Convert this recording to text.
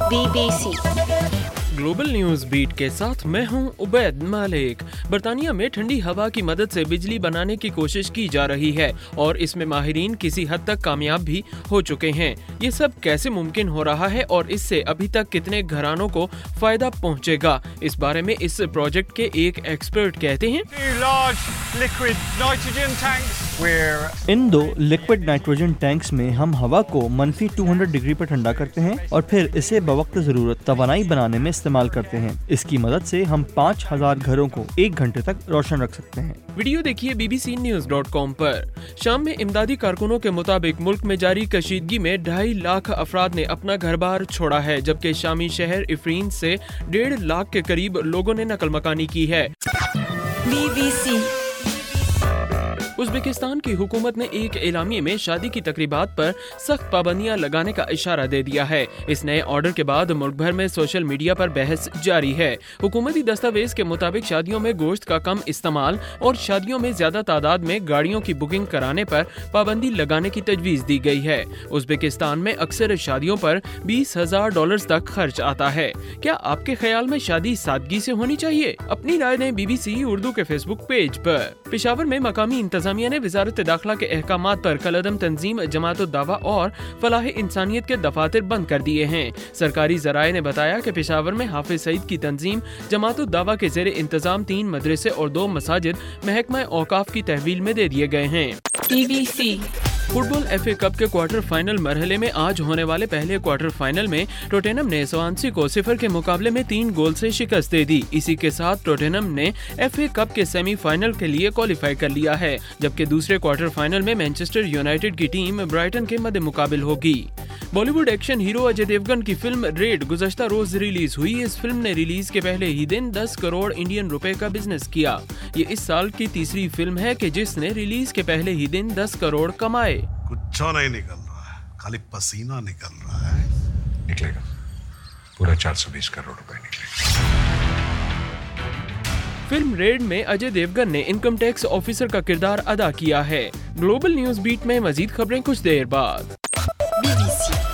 BBC global news beat के साथ मैं हूं उबैद मालिक। बरतानिया में ठंडी हवा की मदद से बिजली बनाने की कोशिश की जा रही है और इसमें माहिरीन किसी हद तक कामयाब भी हो चुके हैं। ये सब कैसे मुमकिन हो रहा है और इससे अभी तक कितने घरानों को फायदा पहुंचेगा, इस बारे में इस प्रोजेक्ट के एक एक्सपर्ट कहते हैं। इन दो लिक्विड नाइट्रोजन टैंक्स में हम हवा को -200 डिग्री पर ठंडा करते हैं और फिर इसे बवक्त जरूरत तवानाई बनाने में इस्तेमाल करते हैं। इसकी मदद से हम 5000 घरों को 1 घंटे तक रोशन रख सकते हैं। वीडियो देखिए bbcnews.com पर। शाम में इमदादी कारकुनों के मुताबिक मुल्क में जारी कशीदगी में 2.5 लाख अफराद ने अपना घर बार छोड़ा है, जबकि शामी शहर इफरीन से 1.5 लाख के करीब लोगों ने नकल मकानी की है। BBC उज़्बेकिस्तान की हुकूमत ने एक एलामिये में शादी की तकरीबात पर सख्त पाबंदियां लगाने का इशारा दे दिया है। इस नए ऑर्डर के बाद मुल्क भर में सोशल मीडिया पर बहस जारी है। हुकूमती दस्तावेज के मुताबिक शादियों में गोश्त का कम इस्तेमाल और शादियों में ज्यादा तादाद में गाड़ियों की बुकिंग कराने पर पाबंदी लगाने की तजवीज दी गई है। उज़्बेकिस्तान में अक्सर शादियों पर $20,000 तक खर्च आता है। क्या आपके ख्याल में शादी सादगी से होनी चाहिए? अपनी राय दें BBC उर्दू के फेसबुक पेज पर। पेशावर में मकामी इंतजामिया ने वजारत दाखिला के अहकामात पर कलअदम तंजीम जमातुद दावा और फलाह इंसानियत के दफातर बंद कर दिए हैं। सरकारी जराये ने बताया कि पेशावर में हाफिज सईद की तंजीम जमातुद दावा के ज़ेरे इंतजाम 3 मदरसे और 2 मसाजिद महकमा औकाफ की तहवील में दे दिए गए हैं। BBC फुटबॉल FA कप के क्वार्टर फाइनल मरहले में आज होने वाले पहले क्वार्टर फाइनल में टोटेनम ने स्वानसी को 0 के मुकाबले में 3 गोल से शिकस्त दे दी। इसी के साथ टोटेनम ने FA कप के सेमीफाइनल के लिए क्वालिफाई कर लिया है, जबकि दूसरे क्वार्टर फाइनल में मैनचेस्टर यूनाइटेड की टीम ब्राइटन के मद्दे मुकाबिल होगी। बॉलीवुड एक्शन हीरो अजय देवगन की फिल्म रेड गुज़श्ता रोज रिलीज हुई। इस फिल्म ने रिलीज के पहले ही दिन 10 करोड़ इंडियन रुपए का बिजनेस किया। ये इस साल की तीसरी फिल्म है कि जिसने रिलीज के पहले ही दिन 10 करोड़ कमाए। कुछ नहीं निकल रहा है, खाली पसीना निकल रहा है। निकलेगा, पूरा 420 करोड़ रुपए निकलेगा। फिल्म रेड में अजय देवगन ने इनकम टैक्स ऑफिसर का किरदार अदा किया है। ग्लोबल न्यूज बीट में मजीद खबरें कुछ देर बाद। BBC